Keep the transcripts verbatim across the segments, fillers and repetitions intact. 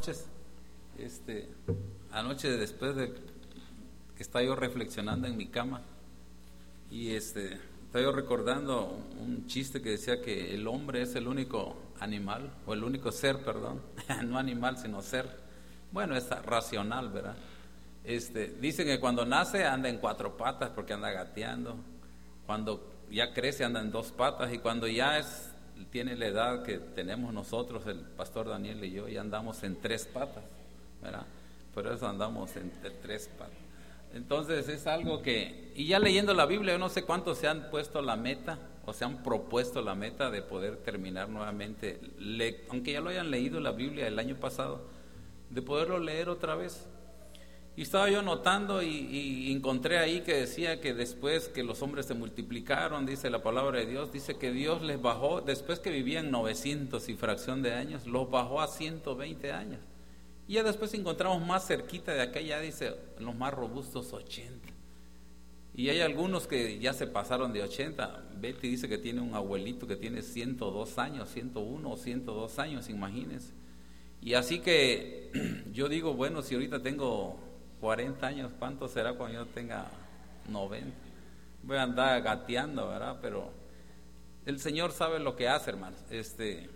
noches. Este, anoche después de que estaba yo reflexionando en mi cama y este, estaba yo recordando un chiste que decía que el hombre es el único animal, o el único ser, perdón, no animal sino ser, bueno, es racional, ¿verdad? Este, dicen que cuando nace anda en cuatro patas porque anda gateando, cuando ya crece anda en dos patas, y cuando ya es tiene la edad que tenemos nosotros, el pastor Daniel y yo, ya andamos en tres patas, ¿verdad? Por eso andamos en tres patas. Entonces es algo que, y ya leyendo la Biblia, yo no sé cuántos se han puesto la meta o se han propuesto la meta de poder terminar nuevamente, le, aunque ya lo hayan leído la Biblia el año pasado, de poderlo leer otra vez. Y estaba yo notando y, y encontré ahí que decía que después que los hombres se multiplicaron, dice la palabra de Dios, dice que Dios les bajó, después que vivían novecientos y fracción de años, los bajó a ciento veinte años. Y ya después encontramos más cerquita de acá, ya dice los más robustos ochenta. Y hay algunos que ya se pasaron de ochenta. Betty dice que tiene un abuelito que tiene ciento dos años, ciento uno o ciento dos años, imagínense. Y así que yo digo, bueno, si ahorita tengo cuarenta años, ¿cuánto será cuando yo tenga noventa? Voy a andar gateando, ¿verdad? Pero el Señor sabe lo que hace, hermanos. Este,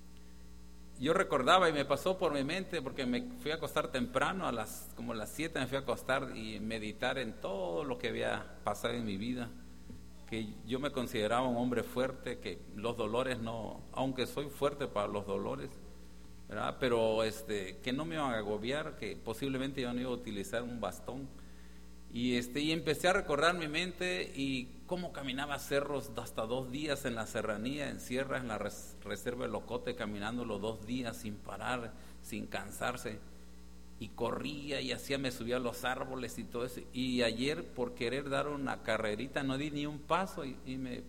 yo recordaba y me pasó por mi mente, porque me fui a acostar temprano, a las como a las siete me fui a acostar y meditar en todo lo que había pasado en mi vida, que yo me consideraba un hombre fuerte, que los dolores no, aunque soy fuerte para los dolores, ¿verdad? Pero este, que no me iban a agobiar, que posiblemente yo no iba a utilizar un bastón. Y este y empecé a recordar mi mente y cómo caminaba cerros hasta dos días en la serranía, en sierras, en la res, reserva de Locote, caminando los dos días sin parar, sin cansarse. Y corría y hacía, me subía a los árboles y todo eso. Y ayer, por querer dar una carrerita, no di ni un paso y, y me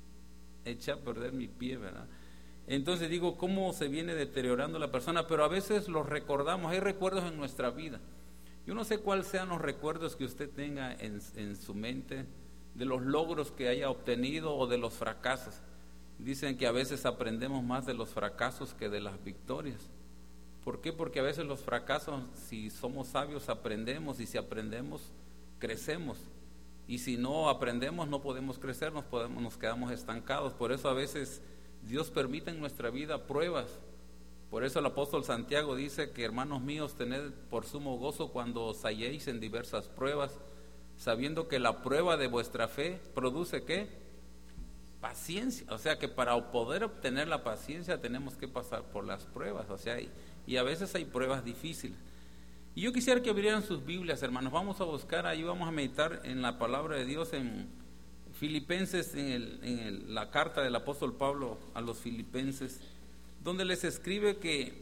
eché a perder mi pie, ¿verdad? Entonces digo, cómo se viene deteriorando la persona, pero a veces los recordamos, hay recuerdos en nuestra vida. Yo no sé cuáles sean los recuerdos que usted tenga en, en su mente, de los logros que haya obtenido o de los fracasos. Dicen que a veces aprendemos más de los fracasos que de las victorias. ¿Por qué? Porque a veces los fracasos, si somos sabios, aprendemos, y si aprendemos, crecemos. Y si no aprendemos, no podemos crecer, nos, podemos, nos quedamos estancados. Por eso a veces Dios permite en nuestra vida pruebas. Por eso el apóstol Santiago dice que, hermanos míos, tened por sumo gozo cuando os halléis en diversas pruebas, sabiendo que la prueba de vuestra fe produce ¿qué? Paciencia. O sea que para poder obtener la paciencia tenemos que pasar por las pruebas. O sea, y, y a veces hay pruebas difíciles. Y yo quisiera que abrieran sus Biblias, hermanos. Vamos a buscar, ahí vamos a meditar en la palabra de Dios en Filipenses, en, el, en el, la carta del apóstol Pablo a los Filipenses, donde les escribe que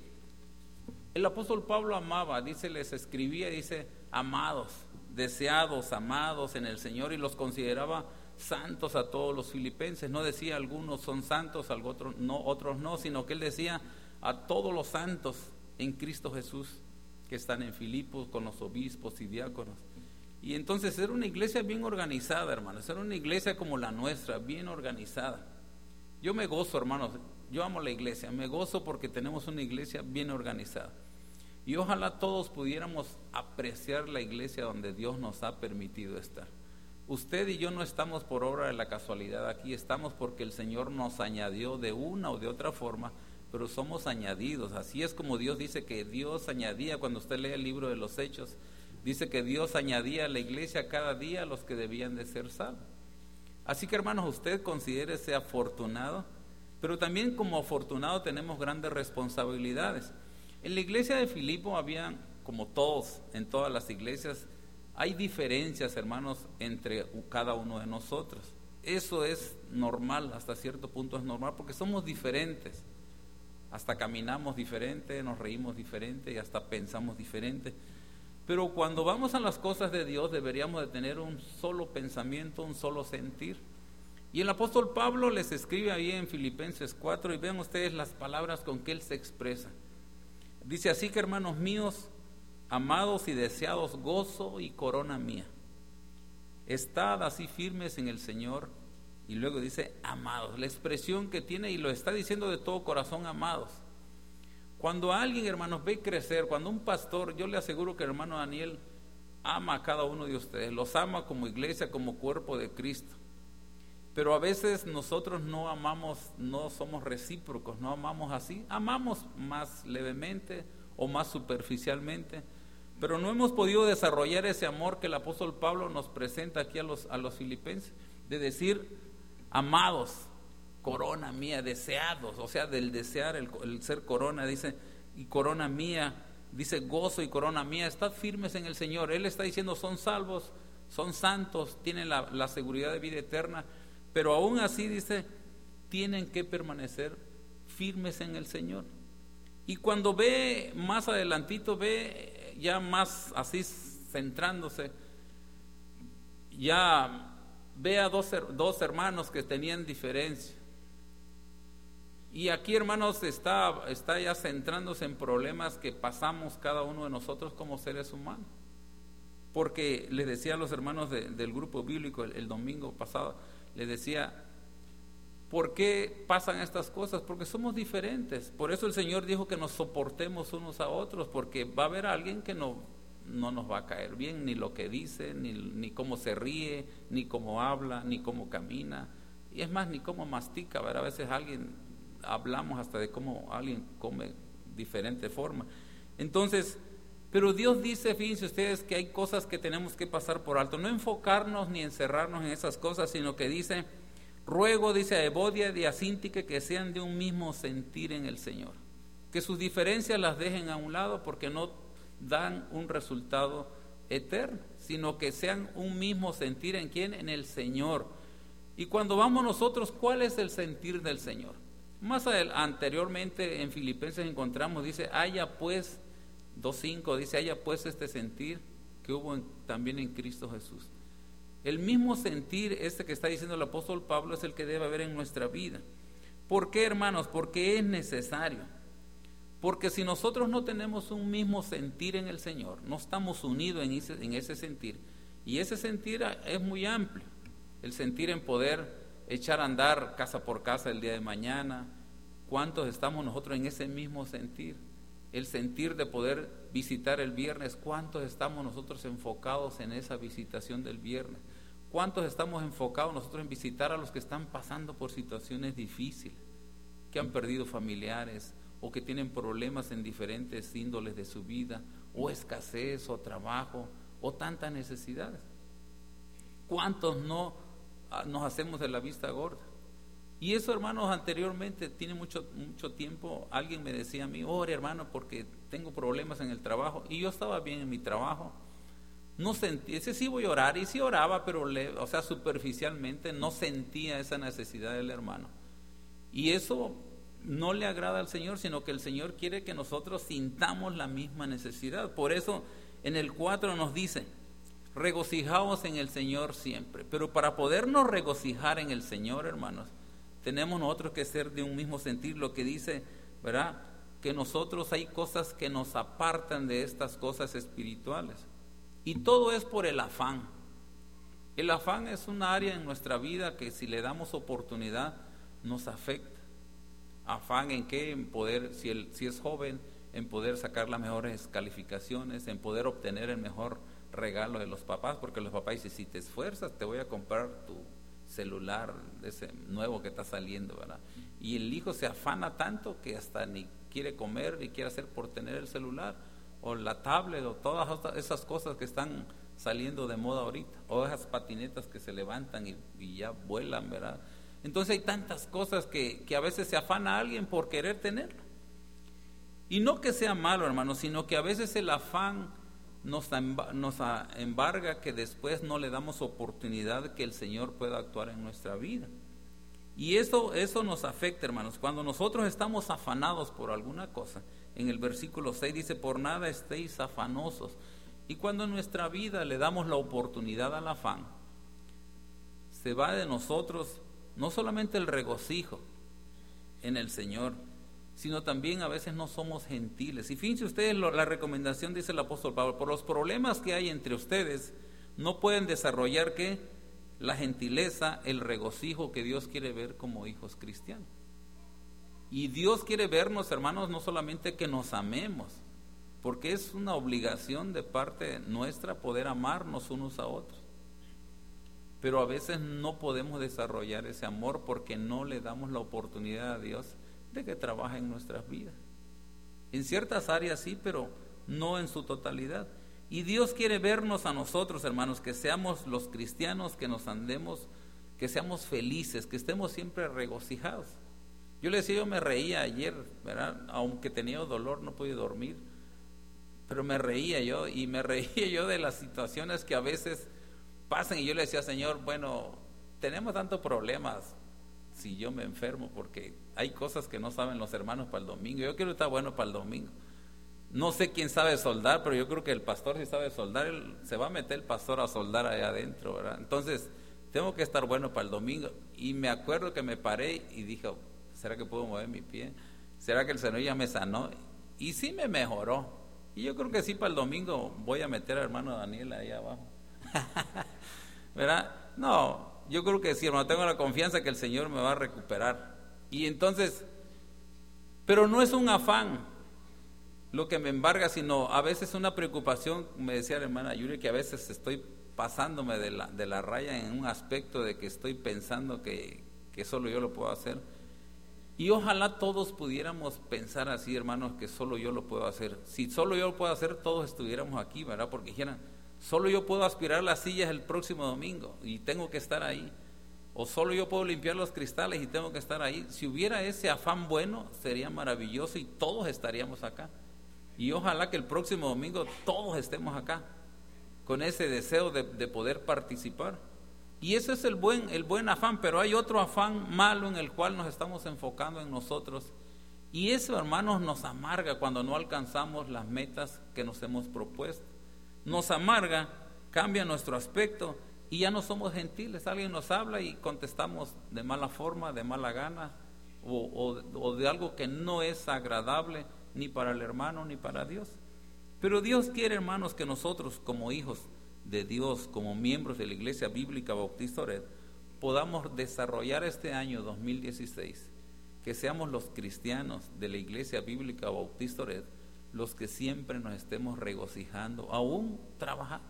el apóstol Pablo amaba, dice, les escribía, dice, amados, deseados, amados en el Señor, y los consideraba santos a todos los filipenses. No decía algunos son santos, otros no, otros no, sino que él decía a todos los santos en Cristo Jesús que están en Filipos, con los obispos y diáconos. Y entonces era una iglesia bien organizada, hermanos, era una iglesia como la nuestra, bien organizada. Yo me gozo, hermanos, yo amo la iglesia, me gozo porque tenemos una iglesia bien organizada. Y ojalá todos pudiéramos apreciar la iglesia donde Dios nos ha permitido estar. Usted y yo no estamos por obra de la casualidad aquí, estamos porque el Señor nos añadió de una o de otra forma, pero somos añadidos. Así es como Dios dice que Dios añadía, cuando usted lee el libro de los Hechos, dice que Dios añadía a la iglesia cada día a los que debían de ser salvos. Así que, hermanos, usted considérese afortunado, pero también como afortunado tenemos grandes responsabilidades. En la iglesia de Filipo había, como todos, en todas las iglesias, hay diferencias, hermanos, entre cada uno de nosotros. Eso es normal, hasta cierto punto es normal, porque somos diferentes. Hasta caminamos diferente, nos reímos diferente y hasta pensamos diferente. Pero cuando vamos a las cosas de Dios deberíamos de tener un solo pensamiento, un solo sentir. Y el apóstol Pablo les escribe ahí en Filipenses cuatro, y vean ustedes las palabras con que él se expresa. Dice así que, hermanos míos, amados y deseados, gozo y corona mía, estad así firmes en el Señor. Y luego dice amados, la expresión que tiene, y lo está diciendo de todo corazón, amados. Cuando alguien, hermanos, ve crecer, cuando un pastor, yo le aseguro que el hermano Daniel ama a cada uno de ustedes, los ama como iglesia, como cuerpo de Cristo. Pero a veces nosotros no amamos, no somos recíprocos, no amamos así, amamos más levemente o más superficialmente, pero no hemos podido desarrollar ese amor que el apóstol Pablo nos presenta aquí a los, a los filipenses, de decir, amados, corona mía, deseados, o sea, del desear, el, el ser corona, dice, y corona mía, dice, gozo y corona mía, estad firmes en el Señor. Él está diciendo, son salvos, son santos, tienen la, la seguridad de vida eterna, pero aún así dice, tienen que permanecer firmes en el Señor. Y cuando ve más adelantito, ve ya más así centrándose, ya ve a dos, dos hermanos que tenían diferencia. Y aquí, hermanos, está, está ya centrándose en problemas que pasamos cada uno de nosotros como seres humanos. Porque les decía a los hermanos de, del grupo bíblico el, el domingo pasado, les decía, ¿por qué pasan estas cosas? Porque somos diferentes. Por eso el Señor dijo que nos soportemos unos a otros, porque va a haber alguien que no, no nos va a caer bien, ni lo que dice, ni, ni cómo se ríe, ni cómo habla, ni cómo camina, y es más, ni cómo mastica. ¿Verdad? A veces alguien, hablamos hasta de cómo alguien come diferente forma. Entonces, pero Dios dice, fíjense ustedes, que hay cosas que tenemos que pasar por alto, no enfocarnos ni encerrarnos en esas cosas, sino que dice, ruego, dice a Evodia y a Síntique, que sean de un mismo sentir en el Señor, que sus diferencias las dejen a un lado, porque no dan un resultado eterno, sino que sean un mismo sentir. ¿En quién? En el Señor. Y cuando vamos nosotros, ¿cuál es el sentir del Señor? Más adelante, anteriormente en Filipenses encontramos, dice, haya pues, dos cinco, dice, haya pues este sentir que hubo en, también en Cristo Jesús. El mismo sentir este que está diciendo el apóstol Pablo es el que debe haber en nuestra vida. ¿Por qué, hermanos? Porque es necesario. Porque si nosotros no tenemos un mismo sentir en el Señor, no estamos unidos en ese, en ese sentir, y ese sentir es muy amplio, el sentir en poder echar a andar casa por casa el día de mañana. ¿Cuántos estamos nosotros en ese mismo sentir? El sentir de poder visitar el viernes, ¿cuántos estamos nosotros enfocados en esa visitación del viernes? ¿Cuántos estamos enfocados nosotros en visitar a los que están pasando por situaciones difíciles, que han perdido familiares o que tienen problemas en diferentes índoles de su vida, o escasez, o trabajo, o tantas necesidades? ¿Cuántos no nos hacemos de la vista gorda? Y eso, hermanos, anteriormente, tiene mucho, mucho tiempo, alguien me decía a mí, ore, hermano, porque tengo problemas en el trabajo, y yo estaba bien en mi trabajo, no sentía, ese sí voy a orar, y sí oraba, pero le, o sea, superficialmente, no sentía esa necesidad del hermano, y eso no le agrada al Señor, sino que el Señor quiere que nosotros sintamos la misma necesidad. Por eso en el cuatro nos dice, regocijaos en el Señor siempre. Pero para podernos regocijar en el Señor, hermanos, tenemos nosotros que ser de un mismo sentir. Lo que dice, ¿verdad?, que nosotros hay cosas que nos apartan de estas cosas espirituales, y todo es por el afán. El afán es un área en nuestra vida que, si le damos oportunidad, nos afecta. Afán en qué, en poder, si, el, si es joven, en poder sacar las mejores calificaciones, en poder obtener el mejor regalo de los papás, porque los papás dicen, si te esfuerzas te voy a comprar tu celular ese nuevo que está saliendo, ¿verdad? Y el hijo se afana tanto que hasta ni quiere comer ni quiere hacer por tener el celular o la tablet o todas esas cosas que están saliendo de moda ahorita, o esas patinetas que se levantan y, y ya vuelan, ¿verdad? Entonces hay tantas cosas que, que a veces se afana a alguien por querer tenerlo. Y no que sea malo, hermano, sino que a veces el afán nos, nos embarga, que después no le damos oportunidad que el Señor pueda actuar en nuestra vida. Y eso, eso nos afecta, hermanos. Cuando nosotros estamos afanados por alguna cosa, en el versículo seis dice, por nada estéis afanosos. Y cuando en nuestra vida le damos la oportunidad al afán, se va de nosotros no solamente el regocijo en el Señor, sino también a veces no somos gentiles. Y fíjense ustedes, lo, la recomendación, dice el apóstol Pablo, por los problemas que hay entre ustedes, no pueden desarrollar ¿qué? La gentileza, el regocijo que Dios quiere ver como hijos cristianos. Y Dios quiere vernos, hermanos, no solamente que nos amemos, porque es una obligación de parte nuestra poder amarnos unos a otros. Pero a veces no podemos desarrollar ese amor porque no le damos la oportunidad a Dios de que trabaje en nuestras vidas. En ciertas áreas sí, pero no en su totalidad. Y Dios quiere vernos a nosotros, hermanos, que seamos los cristianos, que nos andemos, que seamos felices, que estemos siempre regocijados. Yo le decía, yo me reía ayer, ¿verdad? Aunque tenía dolor, no podía dormir, pero me reía yo, y me reía yo de las situaciones que a veces pasan, y yo le decía, Señor, bueno, tenemos tantos problemas si yo me enfermo, porque hay cosas que no saben los hermanos para el domingo. Yo quiero estar bueno para el domingo. No sé quién sabe soldar, pero yo creo que el pastor sí sabe soldar. Él, se va a meter el pastor a soldar allá adentro, ¿verdad? Entonces tengo que estar bueno para el domingo. Y me acuerdo que me paré y dije, ¿será que puedo mover mi pie? ¿Será que el Señor ya me sanó? Y sí me mejoró. Y yo creo que sí, para el domingo voy a meter al hermano Daniel ahí abajo. ¿Verdad? No, yo creo que sí, hermano, tengo la confianza que el Señor me va a recuperar. Y entonces, pero no es un afán lo que me embarga, sino a veces una preocupación. Me decía la hermana Yuri que a veces estoy pasándome de la, de la raya en un aspecto de que estoy pensando que, que solo yo lo puedo hacer. Y ojalá todos pudiéramos pensar así, hermanos, que solo yo lo puedo hacer. Si solo yo lo puedo hacer, todos estuviéramos aquí, ¿verdad? Porque dijeran, solo yo puedo aspirar las sillas el próximo domingo y tengo que estar ahí. O solo yo puedo limpiar los cristales y tengo que estar ahí. Si hubiera ese afán bueno, sería maravilloso y todos estaríamos acá. Y ojalá que el próximo domingo todos estemos acá, con ese deseo de, de poder participar. Y ese es el buen, el buen afán, pero hay otro afán malo en el cual nos estamos enfocando en nosotros. Y eso, hermanos, nos amarga cuando no alcanzamos las metas que nos hemos propuesto. Nos amarga, cambia nuestro aspecto y ya no somos gentiles. Alguien nos habla y contestamos de mala forma, de mala gana, o, o, o de algo que no es agradable ni para el hermano ni para Dios. Pero Dios quiere, hermanos, que nosotros como hijos de Dios, como miembros de la Iglesia Bíblica Bautista Ored, podamos desarrollar este año dos mil dieciséis, que seamos los cristianos de la Iglesia Bíblica Bautista Ored los que siempre nos estemos regocijando, aún trabajando,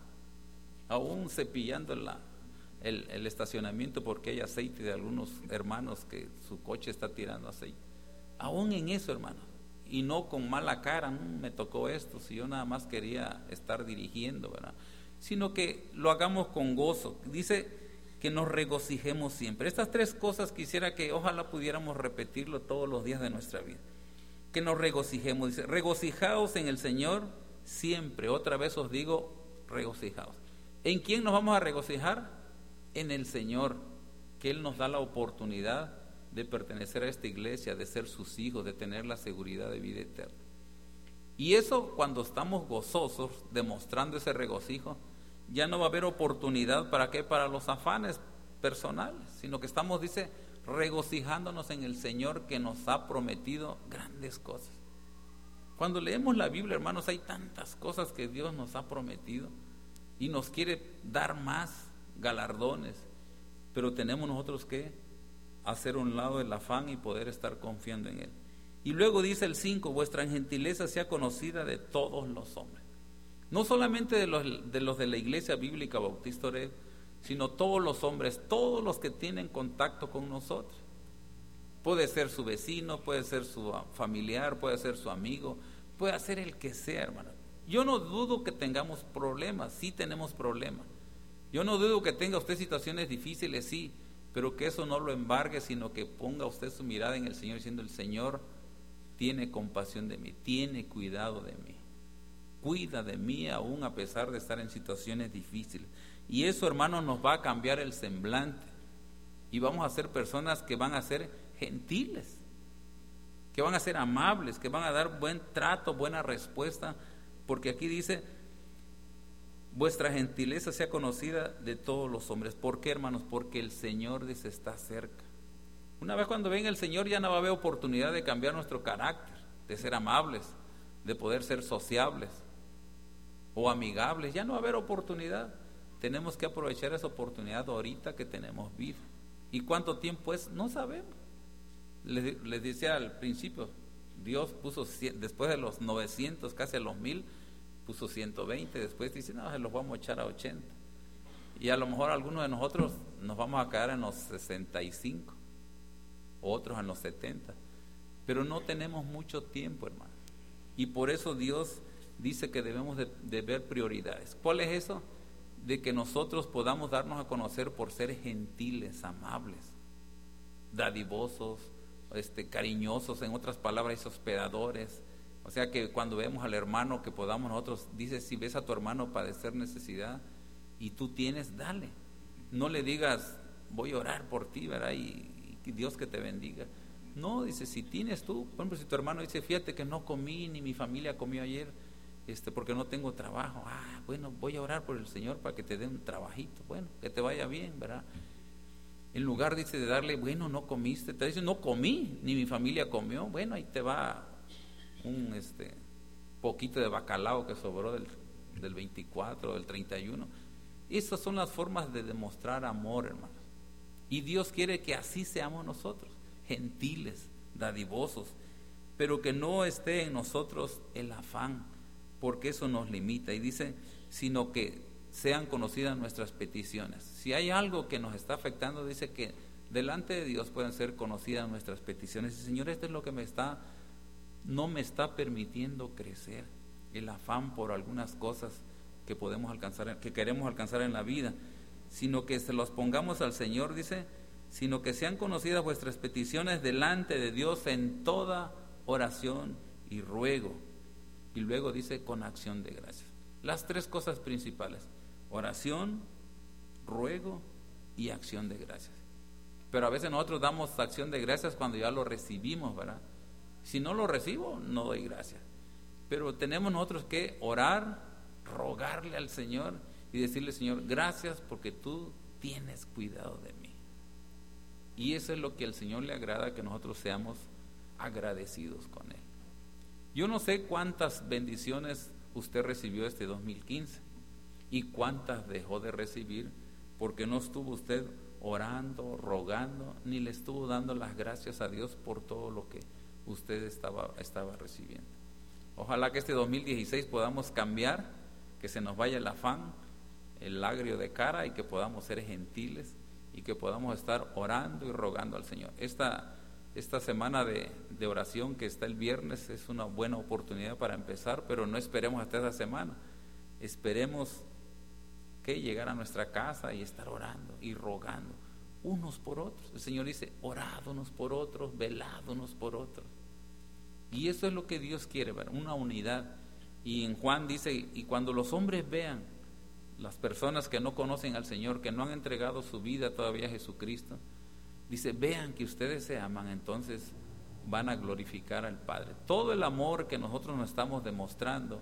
aún cepillando la, el, el estacionamiento porque hay aceite de algunos hermanos que su coche está tirando aceite. Aún en eso, hermanos, y no con mala cara, mmm, me tocó esto, si yo nada más quería estar dirigiendo, ¿verdad? Sino que lo hagamos con gozo. Dice que nos regocijemos siempre. Estas tres cosas quisiera que ojalá pudiéramos repetirlo todos los días de nuestra vida. Que nos regocijemos. Dice, regocijaos en el Señor siempre. Otra vez os digo, regocijaos. ¿En quién nos vamos a regocijar? En el Señor, que Él nos da la oportunidad de pertenecer a esta iglesia, de ser sus hijos, de tener la seguridad de vida eterna. Y eso, cuando estamos gozosos, demostrando ese regocijo, ya no va a haber oportunidad para qué, para los afanes personales, sino que estamos, dice, regocijándonos en el Señor que nos ha prometido grandes cosas. Cuando leemos la Biblia, hermanos, hay tantas cosas que Dios nos ha prometido y nos quiere dar más galardones, pero tenemos nosotros que hacer un lado el afán y poder estar confiando en Él. Y luego dice el cinco, vuestra gentileza sea conocida de todos los hombres. No solamente de los, de los de la Iglesia Bíblica Bautista Ored, sino todos los hombres, todos los que tienen contacto con nosotros. Puede ser su vecino, puede ser su familiar, puede ser su amigo, puede ser el que sea, hermano. Yo no dudo que tengamos problemas, sí tenemos problemas. Yo no dudo que tenga usted situaciones difíciles, sí, pero que eso no lo embargue, sino que ponga usted su mirada en el Señor, diciendo, el Señor tiene compasión de mí, tiene cuidado de mí, cuida de mí aún a pesar de estar en situaciones difíciles. Y eso, hermanos, nos va a cambiar el semblante y vamos a ser personas que van a ser gentiles, que van a ser amables, que van a dar buen trato, buena respuesta, porque aquí dice, vuestra gentileza sea conocida de todos los hombres. ¿Por qué, hermanos? Porque el Señor dice, está cerca. Una vez cuando venga el Señor ya no va a haber oportunidad de cambiar nuestro carácter, de ser amables, de poder ser sociables o amigables. Ya no va a haber oportunidad. Tenemos que aprovechar esa oportunidad ahorita que tenemos vida. ¿Y cuánto tiempo es? No sabemos. Les, les decía al principio, Dios puso, después de los novecientos, casi a los mil, puso ciento veinte, después dice, no, se los vamos a echar a ochenta. Y a lo mejor algunos de nosotros nos vamos a quedar en los sesenta y cinco, otros en los setenta, pero no tenemos mucho tiempo, hermano. Y por eso Dios dice que debemos de, de ver prioridades. ¿Cuál es eso? De que nosotros podamos darnos a conocer por ser gentiles, amables, dadivosos, este, cariñosos, en otras palabras, hospedadores. O sea, que cuando vemos al hermano, que podamos nosotros, dice, si ves a tu hermano padecer necesidad y tú tienes, dale. No le digas, voy a orar por ti, ¿verdad? Y, y Dios que te bendiga. No, dice, si tienes tú, por ejemplo, si tu hermano dice, fíjate que no comí, ni mi familia comió ayer, este, porque no tengo trabajo. Ah, bueno, voy a orar por el Señor para que te dé un trabajito, bueno, que te vaya bien, ¿verdad? En lugar, dice, de darle, bueno, no comiste, te dice, no comí, ni mi familia comió, bueno, ahí te va un este poquito de bacalao que sobró del, del veinticuatro, del treinta y uno. Esas son las formas de demostrar amor, hermanos. Y Dios quiere que así seamos nosotros, gentiles, dadivosos, pero que no esté en nosotros el afán, porque eso nos limita. Y dice, sino que sean conocidas nuestras peticiones. Si hay algo que nos está afectando, dice que delante de Dios pueden ser conocidas nuestras peticiones. Y Señor, esto es lo que me está, no me está permitiendo crecer, el afán por algunas cosas que podemos alcanzar, que queremos alcanzar en la vida, sino que se los pongamos al Señor, dice, sino que sean conocidas vuestras peticiones delante de Dios en toda oración y ruego. Y luego dice, con acción de gracias. Las tres cosas principales: oración, ruego y acción de gracias. Pero a veces nosotros damos acción de gracias cuando ya lo recibimos, ¿verdad? Si no lo recibo, no doy gracias. Pero tenemos nosotros que orar, rogarle al Señor y decirle, Señor, gracias porque tú tienes cuidado de mí. Y eso es lo que al Señor le agrada, que nosotros seamos agradecidos con Él. Yo no sé cuántas bendiciones usted recibió este dos mil quince y cuántas dejó de recibir porque no estuvo usted orando, rogando, ni le estuvo dando las gracias a Dios por todo lo que usted estaba, estaba recibiendo. Ojalá que este dos mil dieciséis podamos cambiar, que se nos vaya el afán, el agrio de cara, y que podamos ser gentiles y que podamos estar orando y rogando al Señor. Esta, esta semana de, de oración que está el viernes es una buena oportunidad para empezar, pero no esperemos hasta esa semana. Esperemos que llegar a nuestra casa y estar orando y rogando unos por otros. El Señor dice, orad unos por otros, velad unos por otros. Y eso es lo que Dios quiere, ¿verdad? Una unidad. Y en Juan dice, y cuando los hombres vean, las personas que no conocen al Señor, que no han entregado su vida todavía a Jesucristo, dice, vean que ustedes se aman, entonces van a glorificar al Padre. Todo el amor que nosotros nos estamos demostrando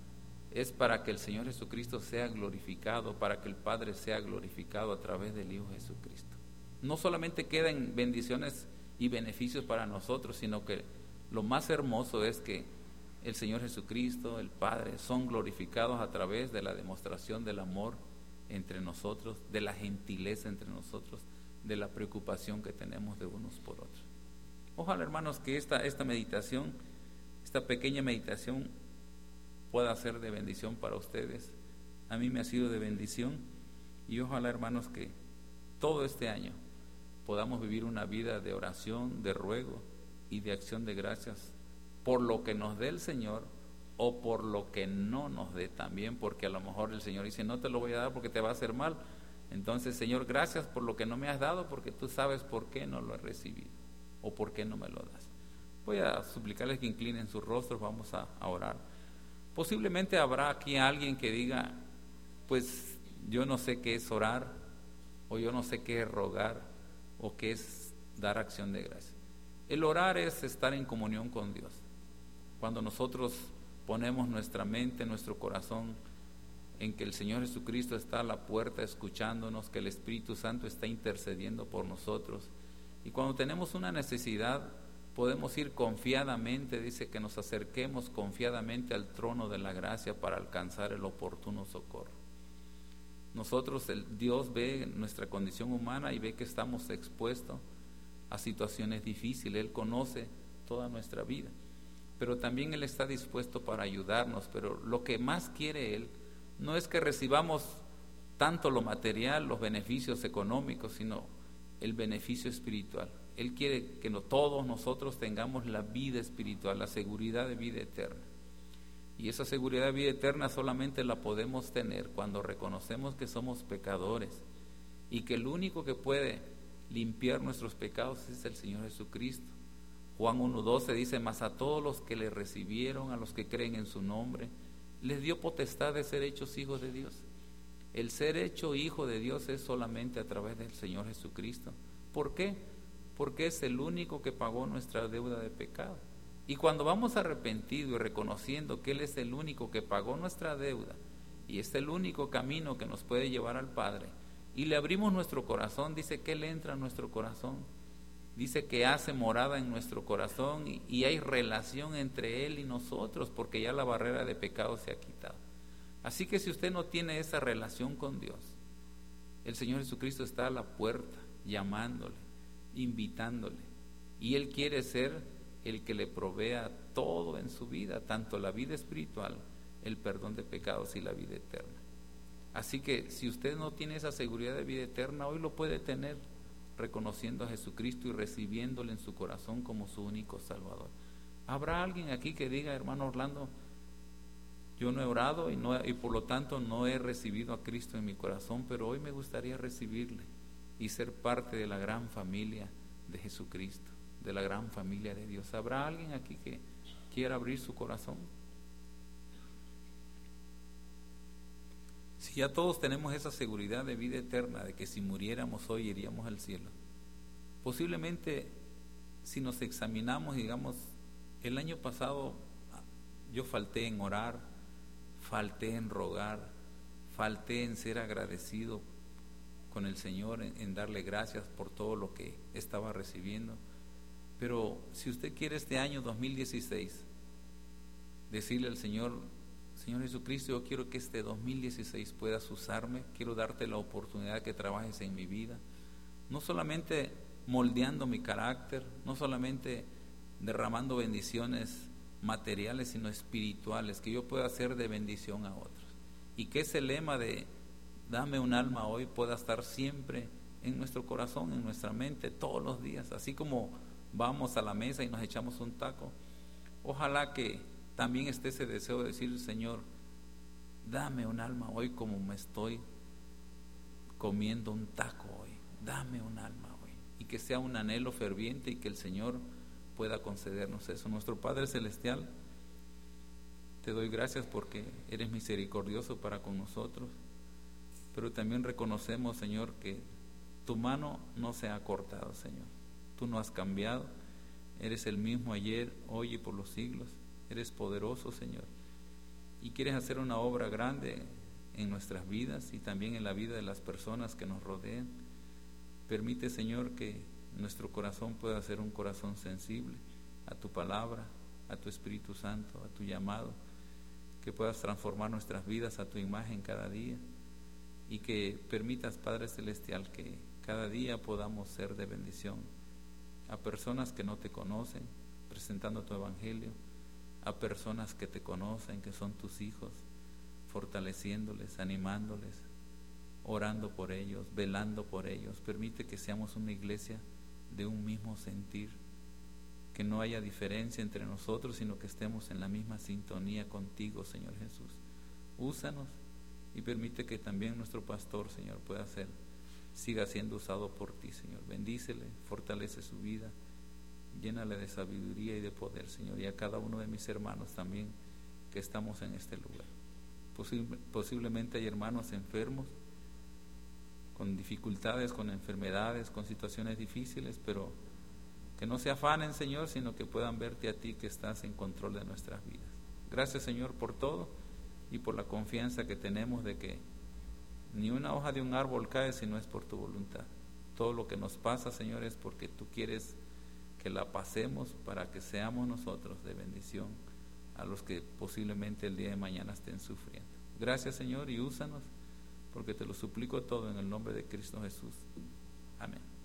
es para que el Señor Jesucristo sea glorificado, para que el Padre sea glorificado a través del Hijo Jesucristo. No solamente quedan bendiciones y beneficios para nosotros, sino que lo más hermoso es que el Señor Jesucristo, el Padre, son glorificados a través de la demostración del amor entre nosotros, de la gentileza entre nosotros, de la preocupación que tenemos de unos por otros. Ojalá, hermanos, que esta, esta meditación, esta pequeña meditación pueda ser de bendición para ustedes. A mí me ha sido de bendición, y ojalá, hermanos, que todo este año podamos vivir una vida de oración, de ruego y de acción de gracias por lo que nos dé el Señor o por lo que no nos dé también, porque a lo mejor el Señor dice, no te lo voy a dar porque te va a hacer mal. Entonces, Señor, gracias por lo que no me has dado, porque tú sabes por qué no lo he recibido o por qué no me lo das. Voy a suplicarles que inclinen sus rostros, vamos a, a orar. Posiblemente habrá aquí alguien que diga, pues yo no sé qué es orar, o yo no sé qué es rogar, o qué es dar acción de gracias. El orar es estar en comunión con Dios. Cuando nosotros ponemos nuestra mente, nuestro corazón en que el Señor Jesucristo está a la puerta escuchándonos, que el Espíritu Santo está intercediendo por nosotros, y cuando tenemos una necesidad podemos ir confiadamente, dice que nos acerquemos confiadamente al trono de la gracia para alcanzar el oportuno socorro. Nosotros, el Dios ve nuestra condición humana y ve que estamos expuestos, a situaciones difíciles. Él conoce toda nuestra vida, pero también Él está dispuesto para ayudarnos. Pero lo que más quiere Él no es que recibamos tanto lo material, los beneficios económicos, sino el beneficio espiritual. Él quiere que no, todos nosotros tengamos la vida espiritual, la seguridad de vida eterna. Y esa seguridad de vida eterna solamente la podemos tener cuando reconocemos que somos pecadores y que el único que puede limpiar nuestros pecados es el Señor Jesucristo. Juan uno doce dice: mas a todos los que le recibieron, a los que creen en su nombre, les dio potestad de ser hechos hijos de Dios. El ser hecho hijo de Dios es solamente a través del Señor Jesucristo. ¿Por qué? Porque es el único que pagó nuestra deuda de pecado. Y cuando vamos arrepentidos y reconociendo que Él es el único que pagó nuestra deuda y es el único camino que nos puede llevar al Padre, y le abrimos nuestro corazón, dice que Él entra en nuestro corazón, dice que hace morada en nuestro corazón y, y hay relación entre Él y nosotros, porque ya la barrera de pecado se ha quitado. Así que si usted no tiene esa relación con Dios, el Señor Jesucristo está a la puerta, llamándole, invitándole, y Él quiere ser el que le provea todo en su vida, tanto la vida espiritual, el perdón de pecados y la vida eterna. Así que si usted no tiene esa seguridad de vida eterna, hoy lo puede tener reconociendo a Jesucristo y recibiéndole en su corazón como su único Salvador. ¿Habrá alguien aquí que diga: hermano Orlando, yo no he orado y, no, y por lo tanto no he recibido a Cristo en mi corazón, pero hoy me gustaría recibirle y ser parte de la gran familia de Jesucristo, de la gran familia de Dios? ¿Habrá alguien aquí que quiera abrir su corazón? Si ya todos tenemos esa seguridad de vida eterna, de que si muriéramos hoy iríamos al cielo, posiblemente si nos examinamos y digamos: el año pasado yo falté en orar, falté en rogar, falté en ser agradecido con el Señor, en, en darle gracias por todo lo que estaba recibiendo. Pero si usted quiere este año dos mil dieciséis decirle al Señor: Señor Jesucristo, yo quiero que este dos mil dieciséis puedas usarme, quiero darte la oportunidad que trabajes en mi vida, no solamente moldeando mi carácter, no solamente derramando bendiciones materiales, sino espirituales, que yo pueda ser de bendición a otros, y que ese lema de dame un alma hoy pueda estar siempre en nuestro corazón, en nuestra mente, todos los días. Así como vamos a la mesa y nos echamos un taco, ojalá que también esté ese deseo de decir: Señor, dame un alma hoy como me estoy comiendo un taco hoy, dame un alma hoy, y que sea un anhelo ferviente y que el Señor pueda concedernos eso. Nuestro Padre Celestial, te doy gracias porque eres misericordioso para con nosotros, pero también reconocemos, Señor, que tu mano no se ha cortado, Señor. Tú no has cambiado, eres el mismo ayer, hoy y por los siglos. Eres poderoso, Señor, y quieres hacer una obra grande en nuestras vidas y también en la vida de las personas que nos rodean. Permite, Señor, que nuestro corazón pueda ser un corazón sensible a tu palabra, a tu Espíritu Santo, a tu llamado, que puedas transformar nuestras vidas a tu imagen cada día, y que permitas, Padre Celestial, que cada día podamos ser de bendición a personas que no te conocen, presentando tu evangelio, a personas que te conocen, que son tus hijos, fortaleciéndoles, animándoles, orando por ellos, velando por ellos. Permite que seamos una iglesia de un mismo sentir, que no haya diferencia entre nosotros, sino que estemos en la misma sintonía contigo, Señor Jesús. Úsanos y permite que también nuestro pastor, Señor, pueda ser, siga siendo usado por ti, Señor. Bendícele, fortalece su vida, llénale de sabiduría y de poder, Señor, y a cada uno de mis hermanos también que estamos en este lugar. Posible, posiblemente hay hermanos enfermos, con dificultades, con enfermedades, con situaciones difíciles, pero que no se afanen, Señor, sino que puedan verte a ti, que estás en control de nuestras vidas. Gracias, Señor, por todo y por la confianza que tenemos de que ni una hoja de un árbol cae si no es por tu voluntad. Todo lo que nos pasa, Señor, es porque tú quieres que la pasemos para que seamos nosotros de bendición a los que posiblemente el día de mañana estén sufriendo. Gracias, Señor, y úsanos, porque te lo suplico todo en el nombre de Cristo Jesús. Amén.